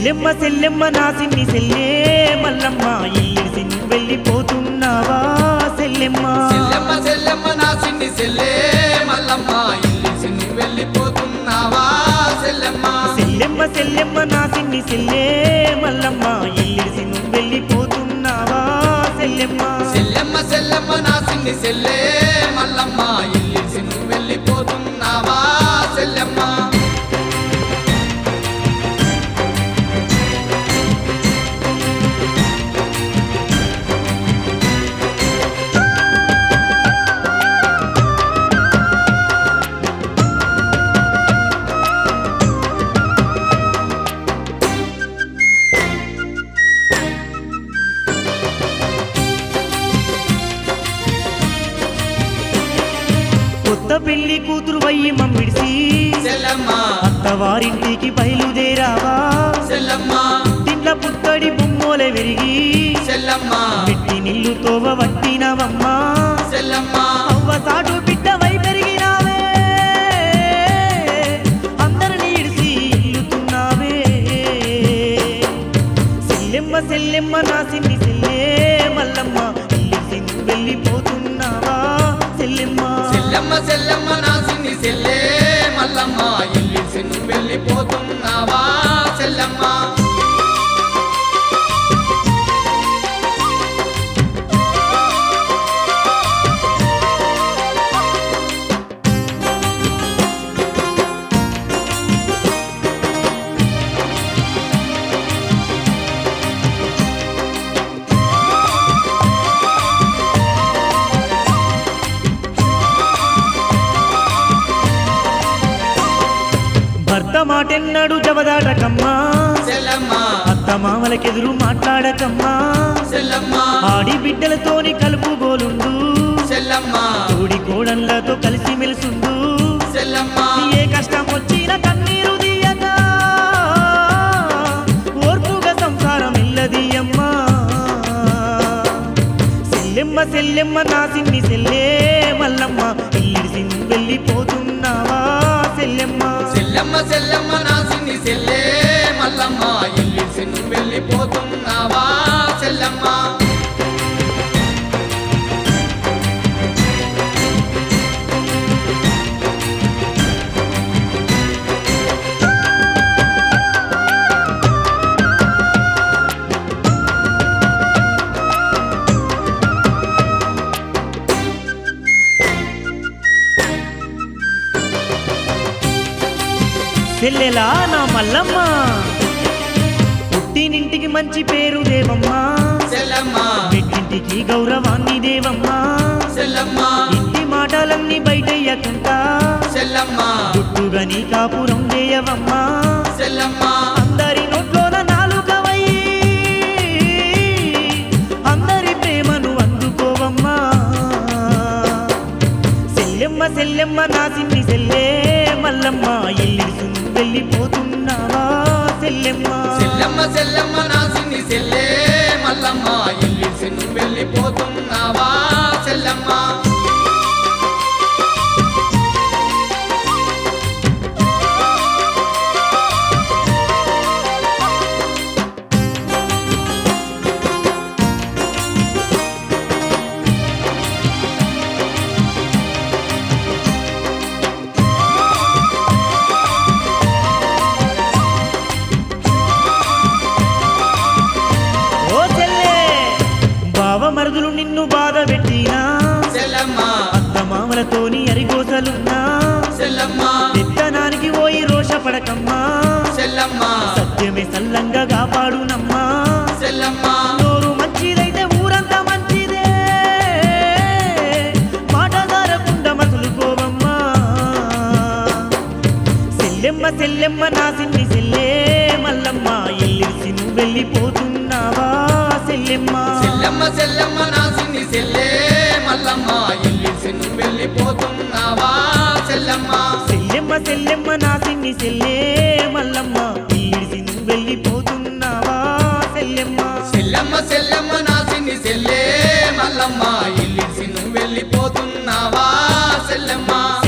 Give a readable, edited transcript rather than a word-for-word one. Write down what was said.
సెల్లెమ్మ సెల్లెమ్మ నా సిన్ని సెల్లే మల్లమ్మ ఇల్లిసి నువ్వు వెళ్ళిపోతున్నావా సెల్లెమ్మ సెల్లెమ్మ సెల్లెమ్మ నా సిన్ని సెల్లే మల్లమ్మ ఇల్లిసి నువ్వు వెళ్ళిపోతున్నావా సెల్లెమ్మ సెల్లెమ్మ సెల్లెమ్మ నా సిన్ని సెల్లే మల్లమ్మ ఇల్లిసి నువ్వు వెళ్ళిపోతున్నావా సెల్లెమ్మ సెల్లెమ్మ సెల్లెమ్మ నా సిన్ని సెల్లే మల్లమ్మ ఇల్లిసి నువ్వు వెళ్ళిపోతున్నావా సెల్లెమ్మ కొత్త పెళ్లి కూతురు వయ్యి మమ్మిడిసి సెల్లెమ్మ అత్తవారింటికి బయలుదేరావా సెల్లెమ్మ ఇంట్ల పుత్తడి బొమ్మోలే విరిగి సెల్లెమ్మ పెట్టి నిల్లు తోవ వట్టినవమ్మా సెల్లెమ్మ అవ్వ సాటు బిడ్డవై పెరిగినావే అందరిని ఇడిసి ఇల్లుతున్నావే సెల్లెమ్మ సెల్లెమ్మ నా సిన్ని సెల్లే మల్లమ్మ ఇల్లిసి నువ్వు వెళ్ళిపోతున్నావా సెల్లెమ్మ సెల్లెమ్మ సెల్లెమ్మ నా సిన్ని సెల్లే మల్లమ్మ ఇల్లిసి నువ్వు వెళ్ళిపోతున్నావా సెల్లెమ్మ భర్త మాటెన్నడు జవదాటకమ్మా సెల్లెమ్మ అత్త మామలకెదురు మాట్లాడకమ్మా సెల్లెమ్మ ఆడి బిడ్డలతోని కలుపుగోలుండు సెల్లెమ్మ తోడి కోడళ్ళతో కలిసి మెలుసుండు సెల్లెమ్మ ఏ కష్టం వచ్చిన కన్నీరు తీయక ఓర్పుగా సంసారం ఇల్లదీయమ్మా సెల్లెమ్మ సెల్లెమ్మ నా సిన్ని సెల్లే మల్లమ్మ ఇల్లిసి నువ్వు వెళ్ళిపోతున్నావా సెల్లెమ్మ సెల్లెమ్మ సెల్లెమ్మ నా సిన్ని సెల్లే మల్లమ్మ ఇల్లిసి నువ్వు వెళ్ళిపోతున్నావా సెల్లెమ్మ సెల్లెలా నా మల్లమ్మ పుట్టినింటికి మంచి పేరు దేవమ్మా సెల్లెమ్మ పెట్టింటికి గౌరవాన్ని దేవమ్మా సెల్లెమ్మ ఇంటి మాటలన్నీ బయటయ్యకుంటా సెల్లెమ్మ గుట్టుగా నీ కాపురం చేయవమ్మా సెల్లెమ్మ అందరి నోట్లోన నాలుకవై అందరి ప్రేమను అందుకోవమ్మా సెల్లెమ్మ సెల్లెమ్మ నా సిన్ని సెల్లే మల్లమ్మ ఇల్లిసి నువ్వు వెళ్ళిపోతున్నావా సెల్లెమ్మ సెల్లెమ్మ సెల్లెమ్మ నా సిన్ని సెల్లే మల్లమ్మ ఇల్లిసి నువ్వు వెళ్ళిపోతున్నావా సెల్లెమ్మ ఓ చెల్లే బావ మరుదులు నిన్ను బాధ పెట్టినా సెల్లెమ్మ అత్త మామలతోని అరిగోసలున్నా సెల్లెమ్మ పెత్తనానికి పోయి రోషపడకమ్మా సెల్లెమ్మ సత్యమే సల్లంగా కాపాడునమ్మా సెల్లెమ్మ నోరు మంచిదైతే ఊరంతా మంచిదే మాట దారకుండా మసులుకోవమ్మా సెల్లెమ్మ సెల్లెమ్మ నా సిన్ని సెల్లే మల్లమ్మ ఇల్లిసి నువ్వు వెళ్ళిపోతున్నావా సెల్లెమ్మ సెల్లెమ్మ సెల్లెమ్మ నా సిన్ని సెల్లే మల్లమ్మ ఇల్లిసి నువ్వు వెళ్ళిపోతున్నావా సెల్లెమ్మ సెల్లెమ్మ సెల్లెమ్మ నా సిన్ని సెల్లే మల్లమ్మ ఇల్లిసి నువ్వు వెళ్ళిపోతున్నావా సెల్లెమ్మ సెల్లెమ్మ సెల్లెమ్మ నా సిన్ని సెల్లే మల్లమ్మ ఇల్లిసి నువ్వు వెళ్ళిపోతున్నావా సెల్లెమ్మ